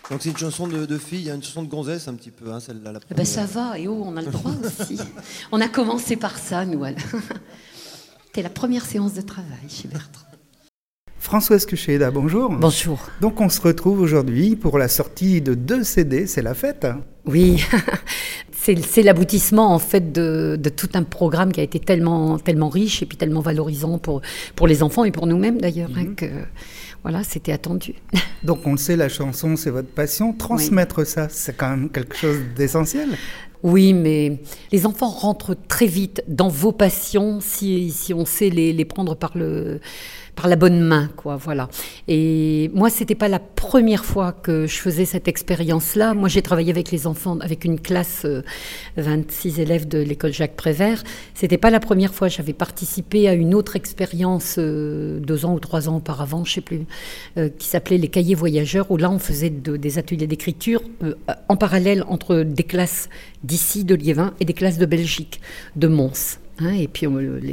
Donc c'est une chanson de fille, il y a une chanson de gonzesse un petit peu, hein, celle-là. La ben ça va, et oh, on a le droit aussi. On a commencé par ça, nous. C'était la première séance de travail chez Bertrand. Françoise Cucheda, bonjour. Bonjour. Donc on se retrouve aujourd'hui pour la sortie de 2 CD, c'est la fête. Oui, c'est l'aboutissement en fait de tout un programme qui a été tellement riche et puis tellement valorisant pour les enfants et pour nous-mêmes d'ailleurs, hein, que voilà, c'était attendu. Donc on le sait, la chanson c'est votre passion, transmettre ça, c'est quand même quelque chose d'essentiel. Oui, mais les enfants rentrent très vite dans vos passions si on sait les prendre par la bonne main, quoi, voilà. Et moi, c'était pas la première fois que je faisais cette expérience-là. Moi, j'ai travaillé avec les enfants, avec une classe, 26 élèves de l'école Jacques Prévert. C'était pas la première fois. J'avais participé à une autre expérience 2 ans ou 3 ans auparavant, je sais plus, qui s'appelait les cahiers voyageurs, où là, on faisait des ateliers d'écriture en parallèle entre des classes d'ici, de Liévin, et des classes de Belgique, de Mons. Et puis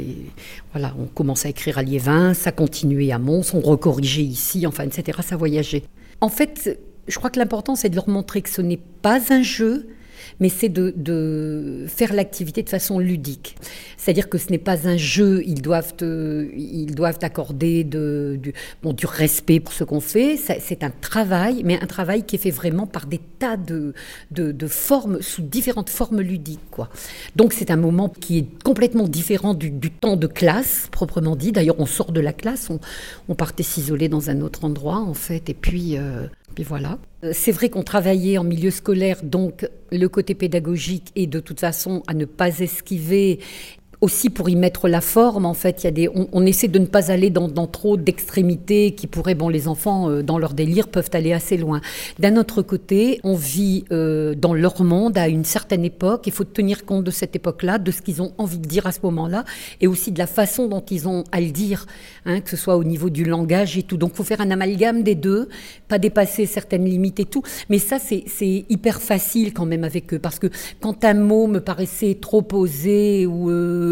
on commençait à écrire à Liévin, ça continuait à Mons, on recorrigeait ici, enfin, etc. Ça voyageait. En fait, je crois que l'important, c'est de leur montrer que ce n'est pas un jeu, mais c'est de faire l'activité de façon ludique. C'est-à-dire que ce n'est pas un jeu, ils doivent accorder du respect pour ce qu'on fait. C'est un travail, mais un travail qui est fait vraiment par des tas de formes, sous différentes formes ludiques, quoi. Donc c'est un moment qui est complètement différent du temps de classe, proprement dit. D'ailleurs, on sort de la classe, on partait s'isoler dans un autre endroit, en fait, et puis voilà. C'est vrai qu'on travaillait en milieu scolaire, donc le côté pédagogique est de toute façon à ne pas esquiver. Aussi pour y mettre la forme, en fait, on essaie de ne pas aller dans trop d'extrémités qui pourraient, les enfants, dans leur délire, peuvent aller assez loin. D'un autre côté, on vit dans leur monde à une certaine époque. Il faut tenir compte de cette époque-là, de ce qu'ils ont envie de dire à ce moment-là, et aussi de la façon dont ils ont à le dire, que ce soit au niveau du langage et tout. Donc, il faut faire un amalgame des deux, pas dépasser certaines limites et tout. Mais ça, c'est hyper facile quand même avec eux, parce que quand un mot me paraissait trop posé ou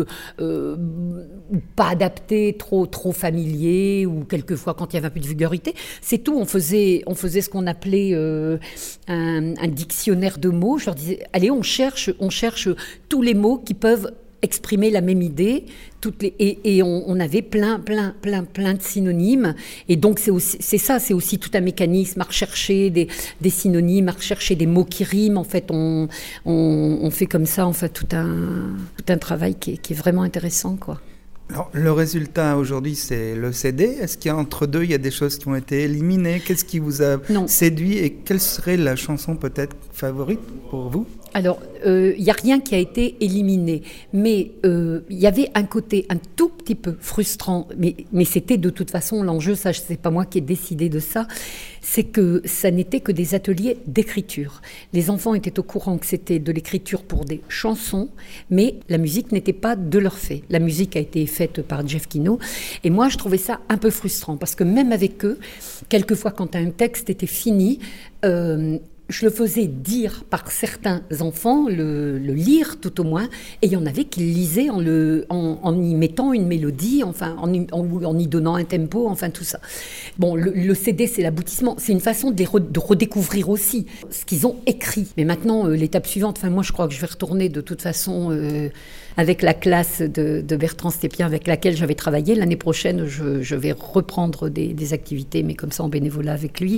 pas adapté, trop familier, ou quelquefois quand il y avait un peu de vulgarité, c'est tout. On faisait ce qu'on appelait un dictionnaire de mots. Je leur disais, allez, on cherche tous les mots qui peuvent exprimer la même idée, et on avait plein de synonymes, et donc c'est aussi tout un mécanisme à rechercher des synonymes, à rechercher des mots qui riment. En fait, on fait comme ça, en fait, tout un travail qui est vraiment intéressant, quoi. Alors, le résultat aujourd'hui, c'est le CD. Est-ce qu'il y a entre deux, il y a des choses qui ont été éliminées? Qu'est-ce qui vous a séduit, et quelle serait la chanson peut-être favorite pour vous? Alors, il n'y a rien qui a été éliminé, mais il y avait un côté un tout petit peu frustrant, mais c'était de toute façon l'enjeu, ça, c'est pas moi qui ai décidé de ça, c'est que ça n'était que des ateliers d'écriture. Les enfants étaient au courant que c'était de l'écriture pour des chansons, mais la musique n'était pas de leur fait. La musique a été faite par Jeff Kino, et moi je trouvais ça un peu frustrant, parce que même avec eux, quelquefois quand un texte était fini, je le faisais dire par certains enfants, le lire tout au moins, et il y en avait qui le lisaient en y mettant une mélodie, enfin en y donnant un tempo, enfin tout ça. Bon, le CD, c'est l'aboutissement, c'est une façon de redécouvrir aussi ce qu'ils ont écrit. Mais maintenant, l'étape suivante, moi je crois que je vais retourner de toute façon avec la classe de Bertrand Stépien avec laquelle j'avais travaillé. L'année prochaine, je vais reprendre des activités, mais comme ça en bénévolat avec lui.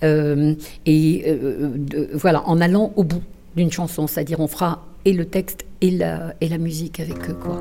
Voilà, en allant au bout d'une chanson, c'est-à-dire on fera et le texte et la musique avec eux, quoi.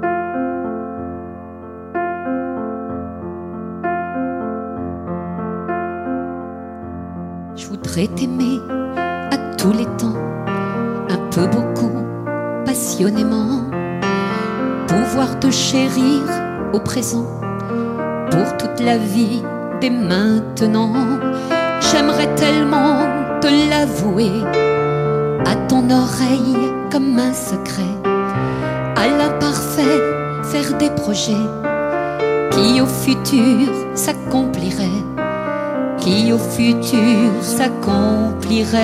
Je voudrais t'aimer à tous les temps, un peu, beaucoup, passionnément, pouvoir te chérir au présent, pour toute la vie dès maintenant. J'aimerais tellement te l'avouer à ton oreille comme un secret, à l'imparfait faire des projets qui au futur s'accompliraient, qui au futur s'accompliraient.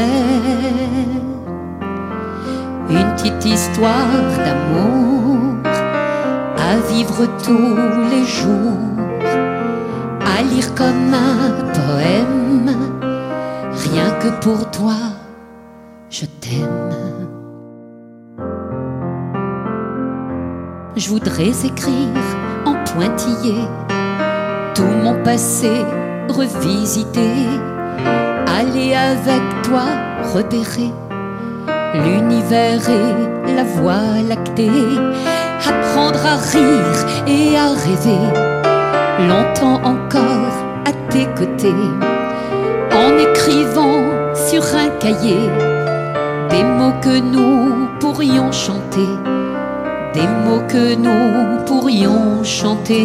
Une petite histoire d'amour à vivre tous les jours, à lire comme un poème, rien que pour toi, je t'aime. Je voudrais écrire en pointillé tout mon passé revisité, aller avec toi repérer l'univers et la voie lactée, apprendre à rire et à rêver longtemps encore à tes côtés, en écrivant sur un cahier des mots que nous pourrions chanter, des mots que nous pourrions chanter.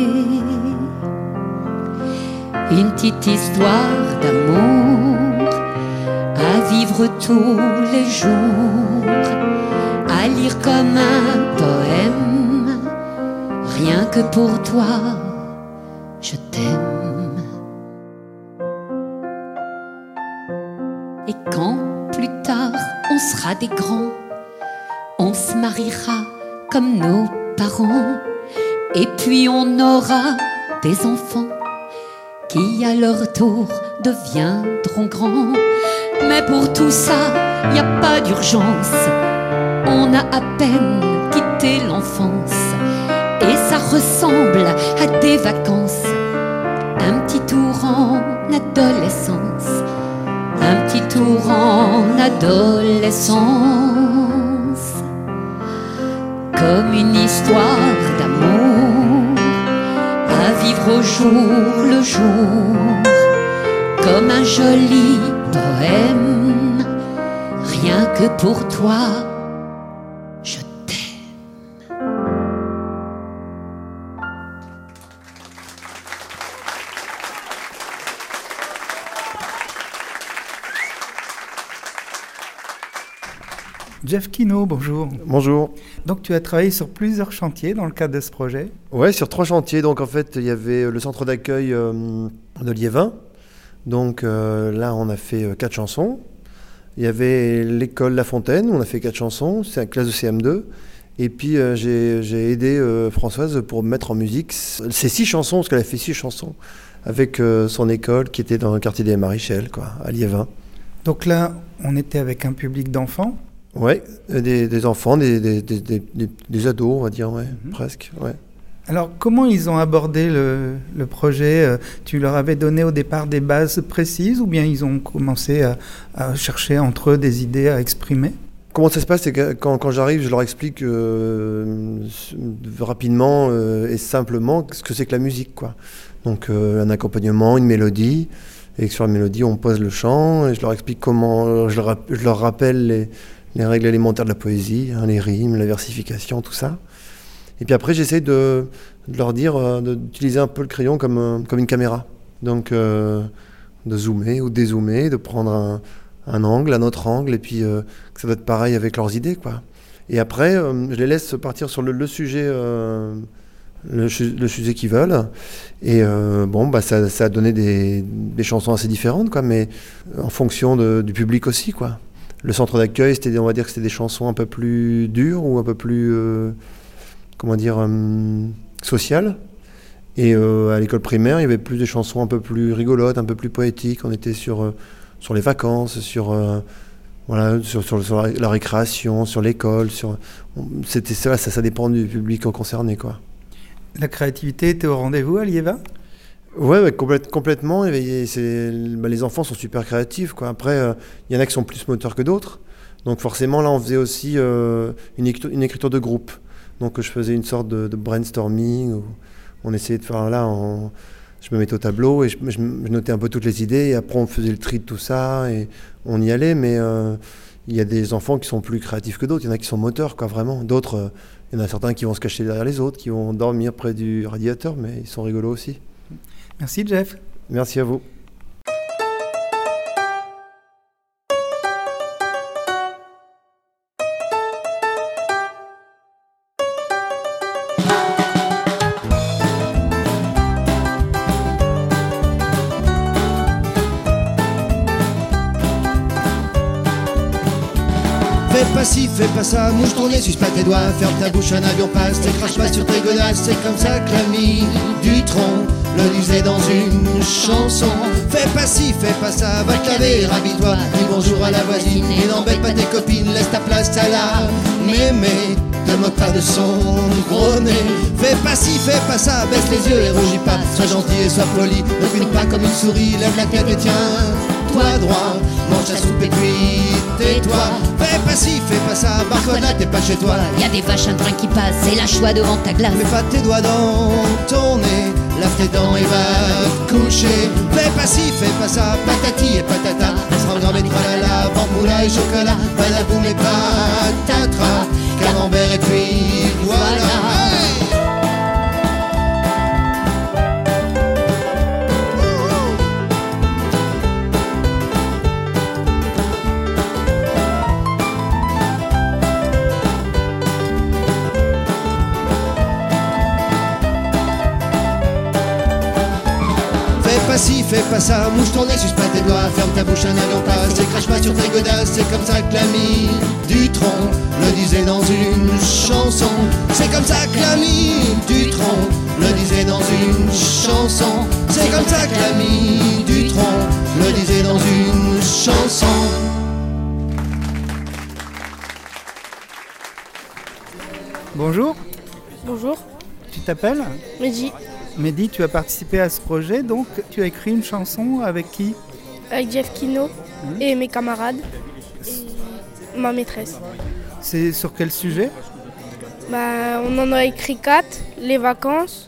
Une petite histoire d'amour à vivre tous les jours, à lire comme un poème, rien que pour toi, je t'aime. Et quand plus tard on sera des grands, on se mariera comme nos parents, et puis on aura des enfants qui à leur tour deviendront grands. Mais pour tout ça, y a pas d'urgence, on a à peine quitté l'enfance, et ça ressemble à des vacances, un petit tour en adolescence, un petit tour en adolescence, comme une histoire d'amour à vivre au jour le jour, comme un joli poème, rien que pour toi, je t'aime. Jeff Quinault, bonjour. Bonjour. Donc tu as travaillé sur plusieurs chantiers dans le cadre de ce projet? Ouais, sur 3 chantiers. Donc en fait, il y avait le centre d'accueil de Liévin. Donc là, on a fait 4 chansons. Il y avait l'école La Fontaine, où on a fait 4 chansons. C'est une classe de CM2. Et puis j'ai aidé Françoise pour mettre en musique ces 6 chansons, parce qu'elle a fait 6 chansons avec son école qui était dans le quartier des Marichel, quoi, à Liévin. Donc là, on était avec un public d'enfants? Ouais, des enfants, des ados, on va dire, ouais, presque, ouais. Alors, comment ils ont abordé le projet? Tu leur avais donné au départ des bases précises, ou bien ils ont commencé à chercher entre eux des idées à exprimer? Comment ça se passe, c'est que quand j'arrive, je leur explique rapidement et simplement ce que c'est que la musique, quoi. Donc un accompagnement, une mélodie, et sur la mélodie, on pose le chant, et je leur explique comment, je leur rappelle les règles élémentaires de la poésie, hein, les rimes, la versification, tout ça. Et puis après, j'essaie de leur dire d'utiliser un peu le crayon comme une caméra. Donc de zoomer ou dézoomer, de prendre un angle, un autre angle, et puis que ça doit être pareil avec leurs idées, quoi. Et après, je les laisse partir sur le sujet, le sujet qu'ils veulent. Et ça a donné des chansons assez différentes, quoi, mais en fonction du public aussi, quoi. Le centre d'accueil, on va dire que c'était des chansons un peu plus dures ou un peu plus, sociales. Et à l'école primaire, il y avait plus des chansons un peu plus rigolotes, un peu plus poétiques. On était sur les vacances, sur la récréation, sur l'école. C'était ça dépend du public concerné, quoi. La créativité était au rendez-vous à Liévin? Ouais, complètement. Les enfants sont super créatifs, quoi. Après, il y en a qui sont plus moteurs que d'autres. Donc forcément, là, on faisait aussi une écriture de groupe. Donc je faisais une sorte de brainstorming où on essayait de faire je me mettais au tableau et je notais un peu toutes les idées, et après on faisait le tri de tout ça et on y allait. Mais il y a des enfants qui sont plus créatifs que d'autres. Il y en a qui sont moteurs, quoi, vraiment. D'autres, il y en a certains qui vont se cacher derrière les autres, qui vont dormir près du radiateur, mais ils sont rigolos aussi. Merci Jeff. Merci à vous. Fais pas ci, fais pas ça, mouche ton nez, suce pas tes doigts, ferme ta bouche, un avion passe, t'écrache pas sur tes godasses, c'est comme ça que l'ami du tronc le dit disait dans une chanson. Fais pas ci, fais pas ça, va te laver, rhabille-toi, dis bonjour à la voisine et n'embête pas tes copines, laisse ta place à la mémé. Ne moque pas de son gros nez. Fais pas ci, fais pas ça, baisse les yeux et rougis pas. Sois gentil et sois poli, ne fuis pas comme une souris. Lève la tête et tiens-toi droit. Mange ta soupe et puis tais-toi. Fais pas ci, fais pas ça, barre-toi là, t'es pas chez toi. Y a des vaches, un train qui passe, c'est la choix devant ta glace. Mets pas tes doigts dans ton nez, lave tes dents et va te coucher. Fais pas ci, fais pas ça, patati et patata. On sera grand et tralala, bamboula et chocolat. Badaboum et patatras, camembert et puis voilà. Hey! Fais pas ci, fais pas ça, mouche ton nez, suce pas tes doigts, ferme ta bouche, un avion passe, et crache pas sur tes godasses, c'est comme ça que l'ami Dutronc le disait dans une chanson. C'est comme ça que l'ami Dutronc le disait dans une chanson. C'est comme ça que l'ami Dutronc le disait dans une chanson. Bonjour, Bonjour, tu t'appelles Mehdi, Mehdi, tu as participé à ce projet, donc tu as écrit une chanson avec qui? avec Jeff Kino et mes camarades et ma maîtresse. C'est sur quel sujet? On en a écrit 4, les vacances,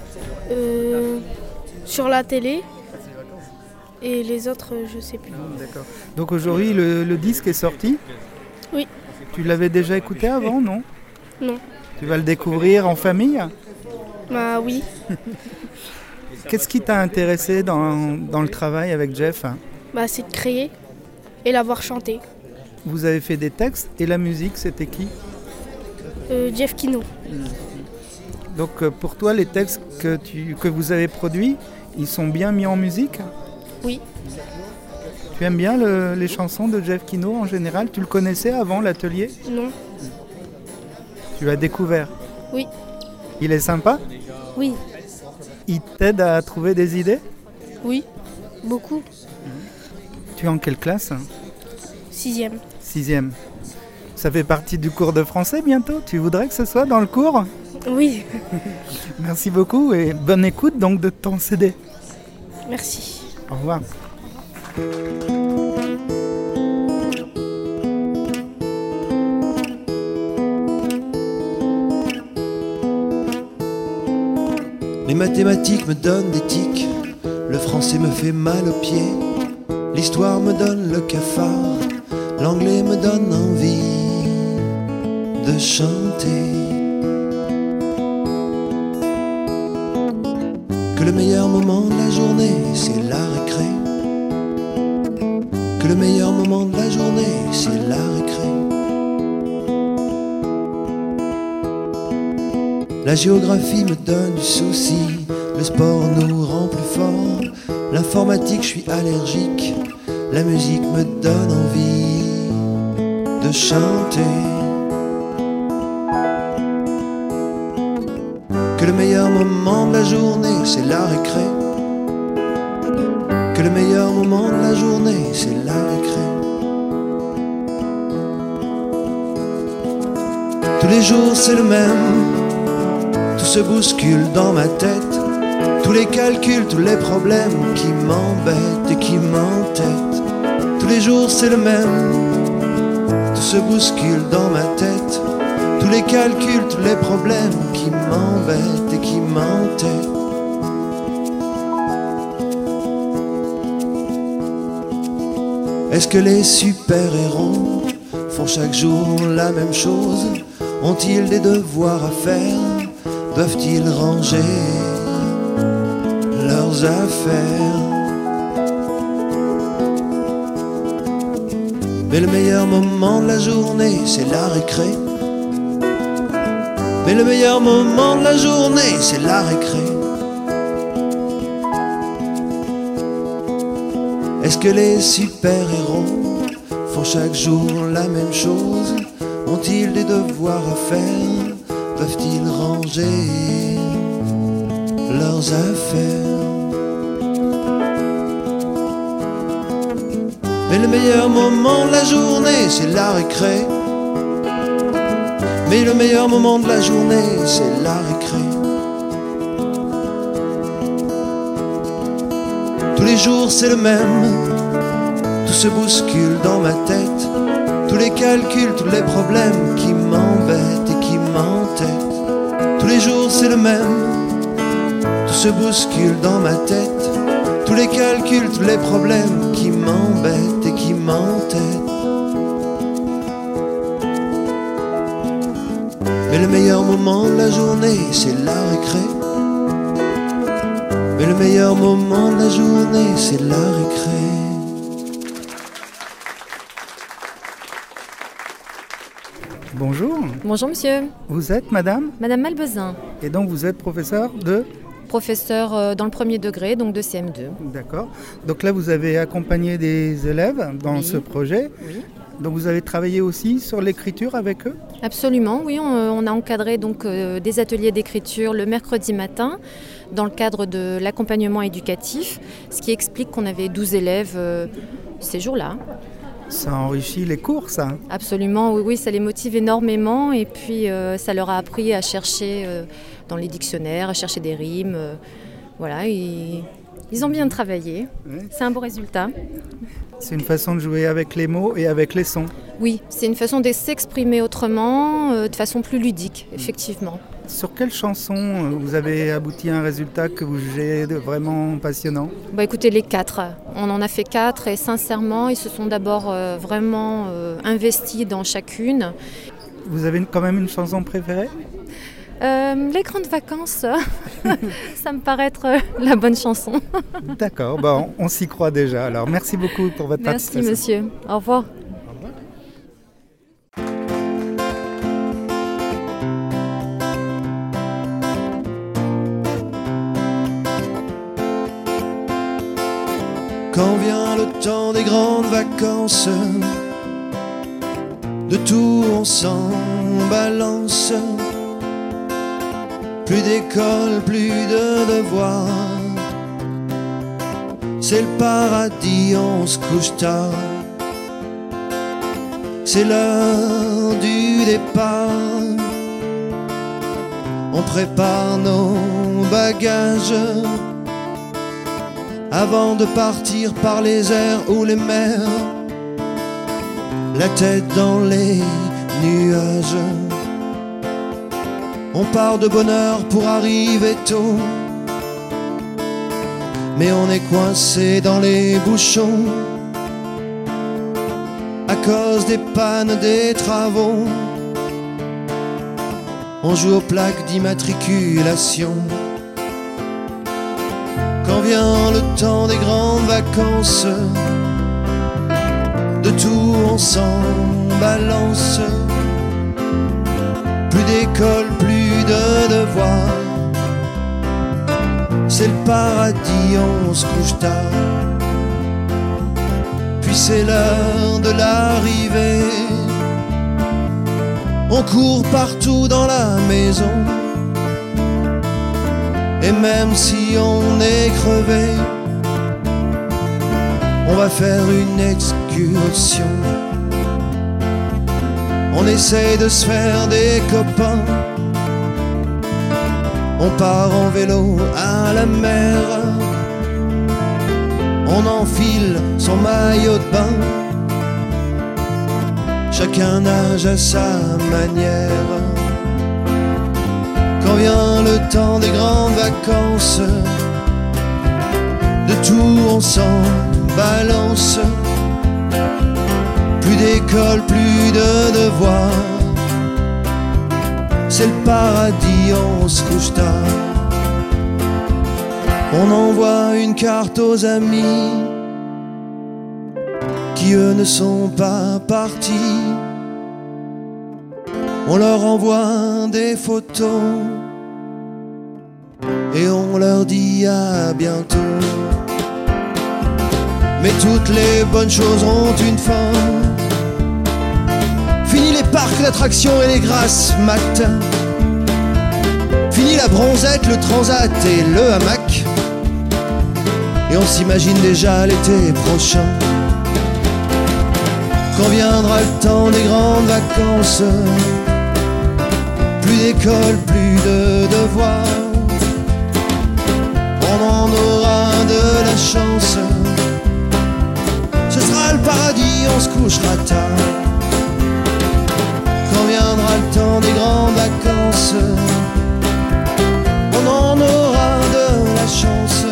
sur la télé et les autres, je sais plus. D'accord. Donc aujourd'hui, le disque est sorti? Oui. Tu l'avais déjà écouté avant, non? Non. Tu vas le découvrir en famille? Oui. Qu'est-ce qui t'a intéressé dans le travail avec Jeff? C'est de créer et l'avoir chanté. Vous avez fait des textes et la musique, c'était qui? Jeff Kino. Donc pour toi, les textes que vous avez produits, ils sont bien mis en musique? Oui. Tu aimes bien les chansons de Jeff Kino en général? Tu le connaissais avant l'atelier? Non. Tu l'as découvert? Oui. Il est sympa? Oui. Il t'aide à trouver des idées? Oui. Beaucoup. Tu es en quelle classe? 6e. 6e. Ça fait partie du cours de français bientôt? Tu voudrais que ce soit dans le cours? Oui. Merci beaucoup et bonne écoute donc de ton CD. Merci. Au revoir. Les mathématiques me donnent des tics, le français me fait mal aux pieds, l'histoire me donne le cafard, l'anglais me donne envie de chanter. Que le meilleur moment de la journée, c'est la récré. Que le meilleur moment de la journée, c'est la récré. La géographie me donne du souci, le sport nous rend plus fort, l'informatique je suis allergique, la musique me donne envie de chanter. Que le meilleur moment de la journée c'est la récré. Que le meilleur moment de la journée c'est la récré. Tous les jours c'est le même. Tout se bouscule dans ma tête, tous les calculs, tous les problèmes qui m'embêtent et qui m'entêtent. Tous les jours c'est le même, tout se bouscule dans ma tête, tous les calculs, tous les problèmes qui m'embêtent et qui m'entêtent. Est-ce que les super-héros font chaque jour la même chose? Ont-ils des devoirs à faire? Doivent-ils ranger leurs affaires? Mais le meilleur moment de la journée, c'est la récré. Mais le meilleur moment de la journée, c'est la récré. Est-ce que les super-héros font chaque jour la même chose? Ont-ils des devoirs à faire? Doivent-ils ranger leurs affaires? Mais le meilleur moment de la journée, c'est la récré. Mais le meilleur moment de la journée, c'est la récré. Tous les jours c'est le même, tout se bouscule dans ma tête. Tous les calculs, tous les problèmes qui m'embêtent et qui m'entêtent. Tous les jours c'est le même, tout se bouscule dans ma tête. Tous les calculs, tous les problèmes qui m'embêtent et qui m'entêtent. Mais le meilleur moment de la journée, c'est la récré. Mais le meilleur moment de la journée, c'est la récré. Bonjour. Bonjour monsieur. Vous êtes madame ? Madame Malbezin. Et donc vous êtes professeur de ? Professeur dans le premier degré, donc de CM2. D'accord. Donc là vous avez accompagné des élèves dans ce projet. Oui. Donc vous avez travaillé aussi sur l'écriture avec eux ? Absolument, oui. On a encadré donc des ateliers d'écriture le mercredi matin dans le cadre de l'accompagnement éducatif, ce qui explique qu'on avait 12 élèves ces jours-là. Ça enrichit les cours, ça ? Absolument, oui, ça les motive énormément et puis ça leur a appris à chercher dans les dictionnaires, à chercher des rimes. Voilà, ils ont bien travaillé. Oui. C'est un beau résultat. C'est une façon de jouer avec les mots et avec les sons. Oui, c'est une façon de s'exprimer autrement, de façon plus ludique, effectivement. Sur quelle chanson vous avez abouti à un résultat que vous jugez vraiment passionnant ? Écoutez, les 4. On en a fait 4 et sincèrement, ils se sont d'abord vraiment investis dans chacune. Vous avez quand même une chanson préférée ? Les grandes vacances, ça me paraît être la bonne chanson. D'accord, on s'y croit déjà. Alors merci beaucoup pour votre participation. Merci monsieur, au revoir. Quand vient le temps des grandes vacances, de tout on s'en balance. Plus d'école, plus de devoirs. C'est le paradis, on se couche tard. C'est l'heure du départ. On prépare nos bagages avant de partir par les airs ou les mers, la tête dans les nuages. On part de bonne heure pour arriver tôt, mais on est coincé dans les bouchons à cause des pannes des travaux. On joue aux plaques d'immatriculation. Quand vient le temps des grandes vacances, de tout on s'en balance. Plus d'école, plus de devoirs. C'est le paradis, on se couche tard. Puis c'est l'heure de l'arrivée. On court partout dans la maison. Et même si on est crevé, on va faire une excursion. On essaye de se faire des copains. On part en vélo à la mer. On enfile son maillot de bain. Chacun nage à sa manière. Quand vient le temps des grandes vacances, de tout on s'en balance. Plus d'école, plus de devoirs. C'est le paradis, on se couche tard. On envoie une carte aux amis qui eux ne sont pas partis. On leur envoie des photos et on leur dit à bientôt. Mais toutes les bonnes choses ont une fin. Fini les parcs d'attractions et les grasses matins. Fini la bronzette, le transat et le hamac. Et on s'imagine déjà l'été prochain. Quand viendra le temps des grandes vacances, plus d'école, plus de devoirs, on en aura de la chance. Ce sera le paradis, on se couchera tard. Quand viendra le temps des grandes vacances, on en aura de la chance.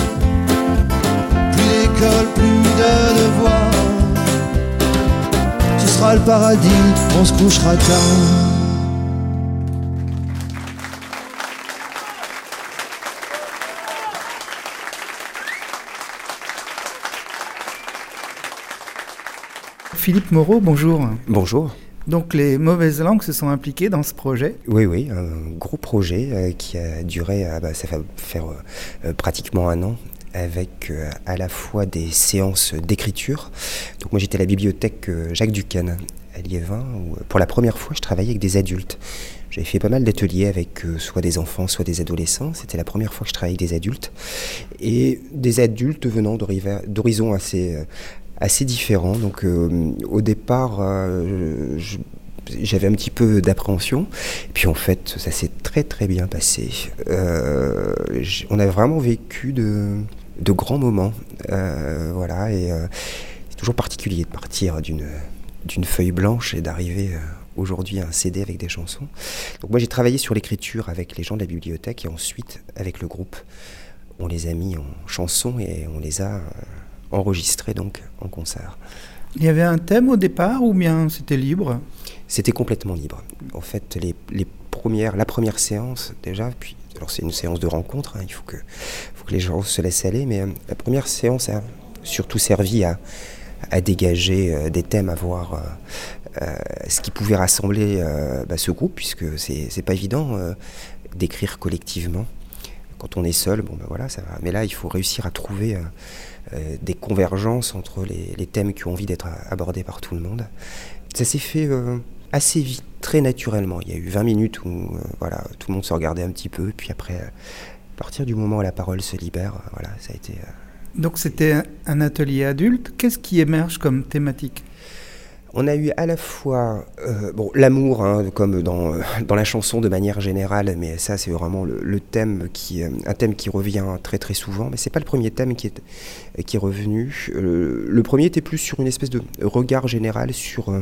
Plus d'école, plus de devoirs, ce sera le paradis, on se couchera tard. Philippe Moreau, bonjour. Bonjour. Donc les mauvaises langues se sont impliquées dans ce projet? Oui, un gros projet qui a duré, ça va faire pratiquement un an, avec à la fois des séances d'écriture. Donc moi j'étais à la bibliothèque Jacques Duquesne à Liévin, où pour la première fois je travaillais avec des adultes. J'avais fait pas mal d'ateliers avec soit des enfants, soit des adolescents. C'était la première fois que je travaillais avec des adultes. Et des adultes venant d'horizons assez différents. Donc au départ, j'avais un petit peu d'appréhension. Et puis en fait, ça s'est très très bien passé. On a vraiment vécu de grands moments. Voilà, et c'est toujours particulier de partir d'une feuille blanche et d'arriver aujourd'hui à un CD avec des chansons. Donc moi j'ai travaillé sur l'écriture avec les gens de la bibliothèque et ensuite avec le groupe. On les a mis en chansons et on les a enregistrés donc en concert. Il y avait un thème au départ ou bien c'était libre? C'était complètement libre. En fait, la première séance déjà, puis alors c'est une séance de rencontre, il faut que les gens se laissent aller, mais la première séance a surtout servi à dégager des thèmes, à voir ce qui pouvait rassembler ce groupe, puisque c'est pas évident d'écrire collectivement. Quand on est seul, voilà, ça va. Mais là, il faut réussir à trouver des convergences entre les thèmes qui ont envie d'être abordés par tout le monde. Ça s'est fait assez vite, très naturellement. Il y a eu 20 minutes où voilà, tout le monde se regardait un petit peu, puis après, à partir du moment où la parole se libère, voilà, ça a été... Donc c'était un atelier adulte. Qu'est-ce qui émerge comme thématique? On a eu à la fois l'amour, comme dans la chanson de manière générale, mais ça c'est vraiment le thème un thème qui revient très très souvent, mais c'est pas le premier thème qui est revenu. Le premier était plus sur une espèce de regard général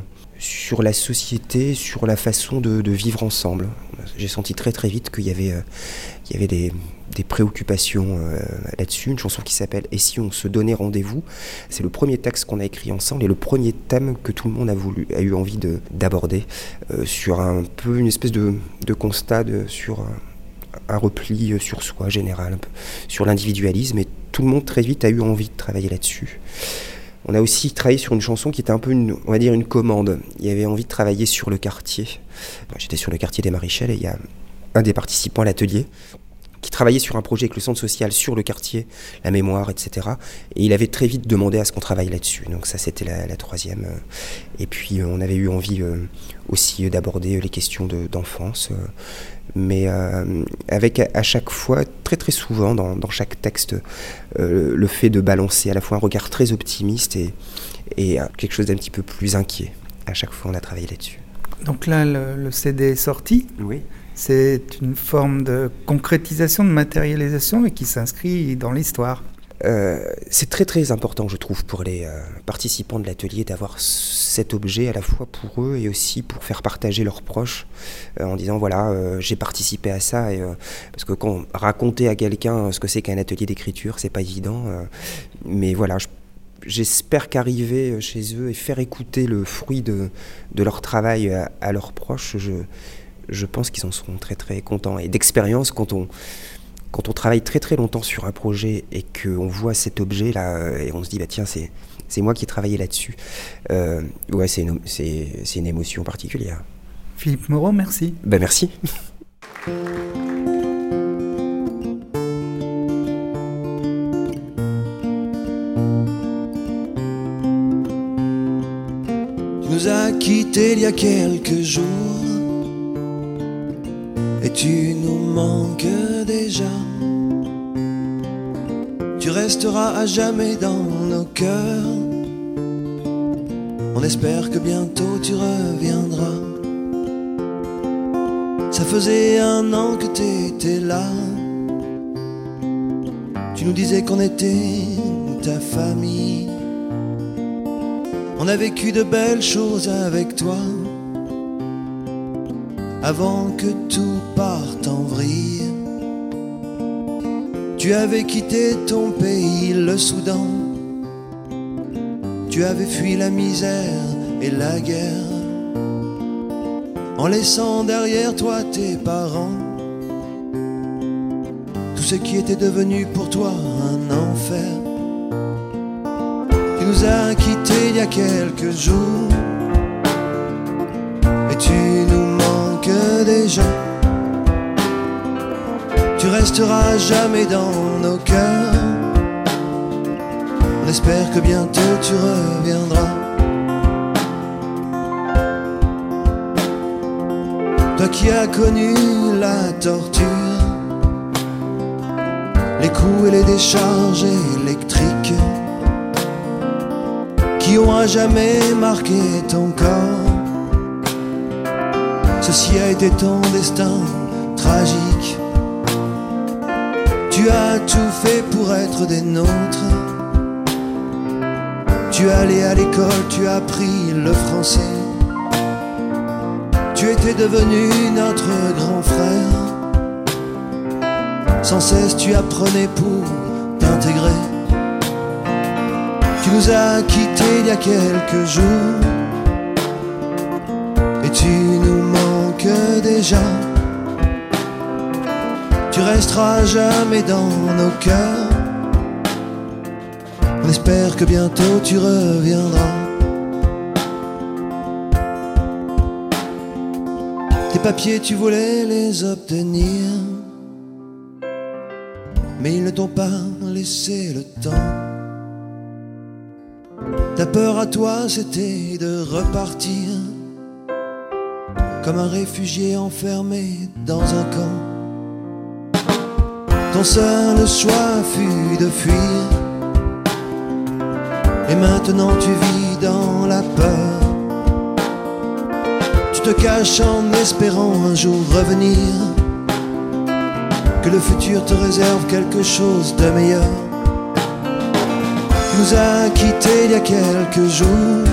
sur la société, sur la façon de vivre ensemble. J'ai senti très très vite qu'il y avait des préoccupations là-dessus, une chanson qui s'appelle « Et si on se donnait rendez-vous ». C'est le premier texte qu'on a écrit ensemble et le premier thème que tout le monde a eu envie d'aborder sur un peu une espèce de constat, sur un repli sur soi général, un peu, sur l'individualisme, et tout le monde très vite a eu envie de travailler là-dessus. On a aussi travaillé sur une chanson qui était un peu on va dire une commande. Il y avait envie de travailler sur le quartier. J'étais sur le quartier des Marichelles et il y a un des participants à l'atelier qui travaillait sur un projet avec le centre social sur le quartier, la mémoire, etc. Et il avait très vite demandé à ce qu'on travaille là-dessus. Donc ça, c'était la troisième. Et puis, on avait eu envie aussi d'aborder les questions d'enfance. Mais avec à chaque fois, très très souvent, dans chaque texte, le fait de balancer à la fois un regard très optimiste et quelque chose d'un petit peu plus inquiet. À chaque fois, on a travaillé là-dessus. Donc là, le CD est sorti. Oui. C'est une forme de concrétisation, de matérialisation et qui s'inscrit dans l'histoire. C'est très très important, je trouve, pour les participants de l'atelier d'avoir cet objet à la fois pour eux et aussi pour faire partager leurs proches en disant voilà, j'ai participé à ça. Parce que quand raconter à quelqu'un ce que c'est qu'un atelier d'écriture, c'est pas évident. Mais voilà, j'espère qu'arriver chez eux et faire écouter le fruit de leur travail à leurs proches, je pense qu'ils en seront très très contents. Et d'expérience, quand on travaille très très longtemps sur un projet et qu'on voit cet objet là et on se dit bah tiens c'est moi qui ai travaillé là-dessus, ouais c'est une émotion particulière. Philippe Moreau, merci. Ben merci. Tu nous as quittés il y a quelques jours et tu nous manques déjà. Tu resteras à jamais dans nos cœurs. On On espère que bientôt tu reviendras. Ça faisait 1 an que t'étais là. Tu nous disais qu'on était ta famille. On a vécu de belles choses avec toi, avant que tout parte en vrille. Tu avais quitté ton pays, le Soudan. Tu avais fui la misère et la guerre, en laissant derrière toi tes parents, tout ce qui était devenu pour toi un enfer. Tu nous as quittés il y a quelques jours, et tu nous manques déjà. Tu resteras jamais dans nos cœurs. On espère que bientôt tu reviendras. Toi qui as connu la torture, les coups et les décharges électriques, qui ont à jamais marqué ton corps. Ceci a été ton destin tragique. Tu as tout fait pour être des nôtres. Tu es allé à l'école, tu as appris le français. Tu étais devenu notre grand frère. Sans cesse tu apprenais pour t'intégrer. Tu nous as quittés il y a quelques jours, et tu nous manques déjà. Tu resteras jamais dans nos cœurs. On espère que bientôt tu reviendras. Tes papiers tu voulais les obtenir, mais ils ne t'ont pas laissé le temps. Ta peur à toi c'était de repartir, comme un réfugié enfermé dans un camp. Ton seul choix fut de fuir, et maintenant tu vis dans la peur. Tu te caches en espérant un jour revenir, que le futur te réserve quelque chose de meilleur. Tu nous as quittés il y a quelques jours,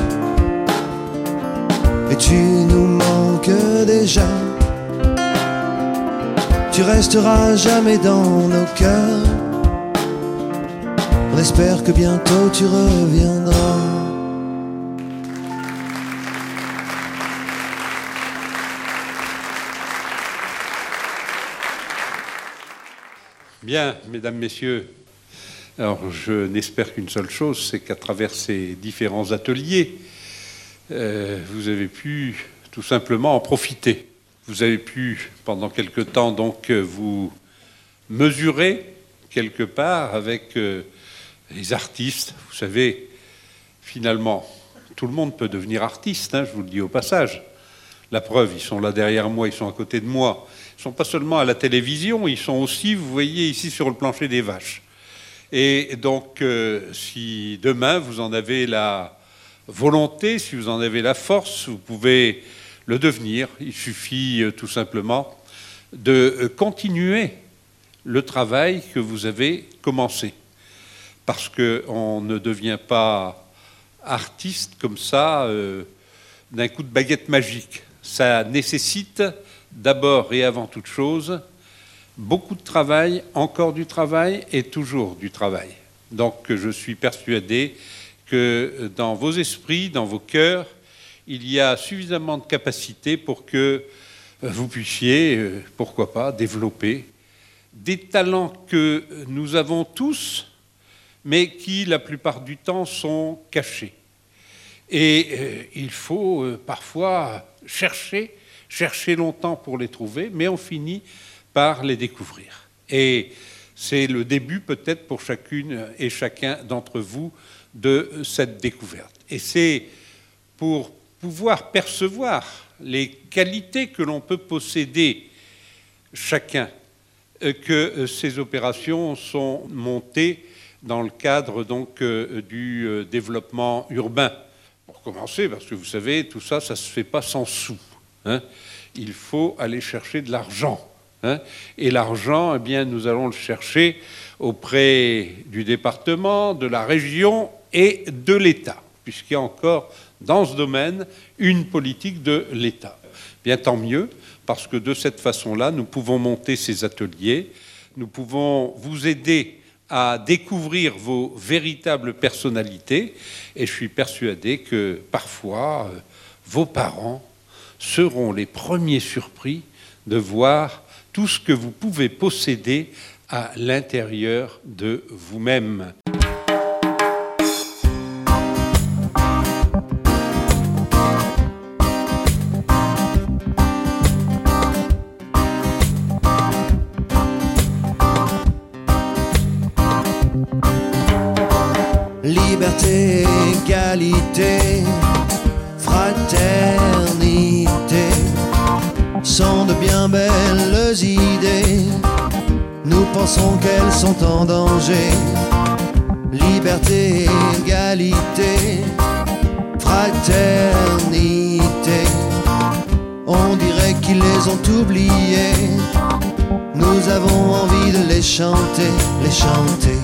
et tu nous manques déjà. Tu resteras jamais dans nos cœurs. On espère que bientôt tu reviendras. Bien, mesdames, messieurs, alors je n'espère qu'une seule chose, c'est qu'à travers ces différents ateliers, vous avez pu tout simplement en profiter. Vous avez pu, pendant quelque temps, donc, vous mesurer quelque part avec les artistes. Vous savez, finalement, tout le monde peut devenir artiste, hein, je vous le dis au passage. La preuve, ils sont là derrière moi, ils sont à côté de moi. Ils ne sont pas seulement à la télévision, ils sont aussi, vous voyez, ici sur le plancher des vaches. Et donc, si demain, vous en avez la volonté, si vous en avez la force, vous pouvez le devenir. Il suffit tout simplement de continuer le travail que vous avez commencé. Parce qu'on ne devient pas artiste comme ça d'un coup de baguette magique. Ça nécessite d'abord et avant toute chose beaucoup de travail, encore du travail et toujours du travail. Donc je suis persuadé que dans vos esprits, dans vos cœurs, il y a suffisamment de capacité pour que vous puissiez, pourquoi pas, développer des talents que nous avons tous, mais qui, la plupart du temps, sont cachés. Et il faut parfois chercher longtemps pour les trouver, mais on finit par les découvrir. Et c'est le début, peut-être, pour chacune et chacun d'entre vous, de cette découverte. Et c'est pour pouvoir percevoir les qualités que l'on peut posséder chacun que ces opérations sont montées dans le cadre donc du développement urbain. Pour commencer, parce que vous savez, tout ça, ça ne se fait pas sans sous. Hein. Il faut aller chercher de l'argent. Hein. Et l'argent, eh bien, nous allons le chercher auprès du département, de la région et de l'État, puisqu'il y a encore, dans ce domaine, une politique de l'État. Bien, tant mieux, parce que de cette façon-là, nous pouvons monter ces ateliers, nous pouvons vous aider à découvrir vos véritables personnalités, et je suis persuadé que parfois, vos parents seront les premiers surpris de voir tout ce que vous pouvez posséder à l'intérieur de vous-même. Liberté, égalité, fraternité sont de bien belles idées. Nous pensons qu'elles sont en danger. Liberté, égalité, fraternité, on dirait qu'ils les ont oubliées. Nous avons envie de les chanter, les chanter.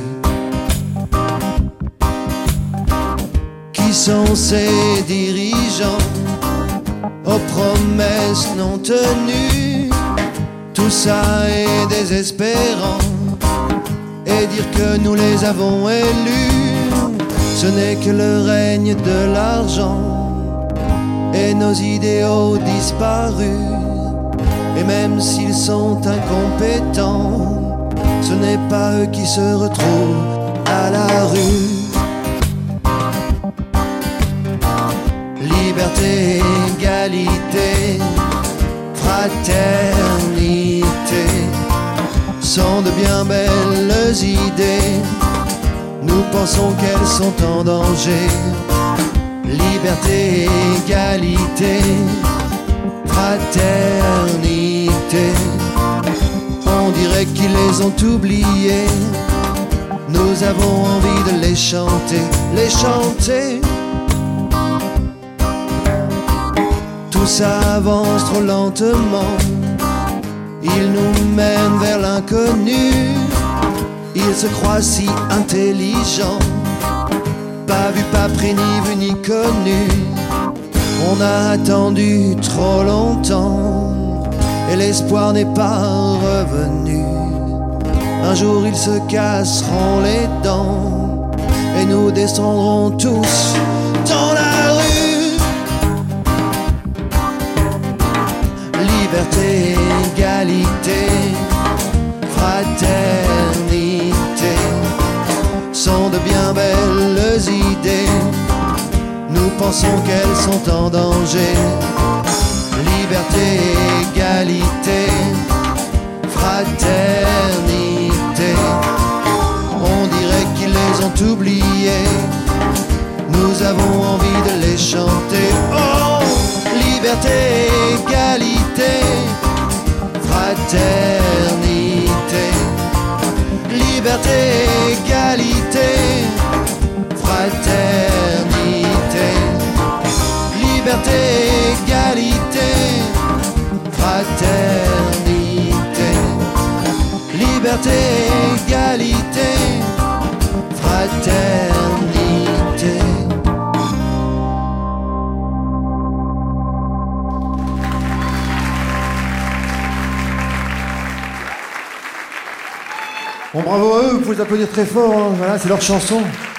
Qui sont ces dirigeants aux promesses non tenues? Tout ça est désespérant. Et dire que nous les avons élus, ce n'est que le règne de l'argent et nos idéaux disparus. Et même s'ils sont incompétents, ce n'est pas eux qui se retrouvent à la rue. Liberté, égalité, fraternité sont de bien belles idées. Nous pensons qu'elles sont en danger. Liberté, égalité, fraternité, on dirait qu'ils les ont oubliées. Nous avons envie de les chanter, les chanter. Tout ça avance trop lentement. Ils nous mènent vers l'inconnu. Ils se croient si intelligents, pas vu, pas pris, ni vu, ni connu. On a attendu trop longtemps et l'espoir n'est pas revenu. Un jour ils se casseront les dents et nous descendrons tous dans la rue. Liberté, égalité, fraternité sont de bien belles idées. Nous pensons qu'elles sont en danger. Liberté, égalité, fraternité, on dirait qu'ils les ont oubliées. Nous avons envie de les chanter. Oh, liberté, égalité, fraternité. Liberté, égalité, fraternité. Liberté, égalité, fraternité. Liberté, égalité, fraternité. Bon, bravo à eux, vous pouvez les applaudir très fort, hein. Voilà, c'est leur chanson.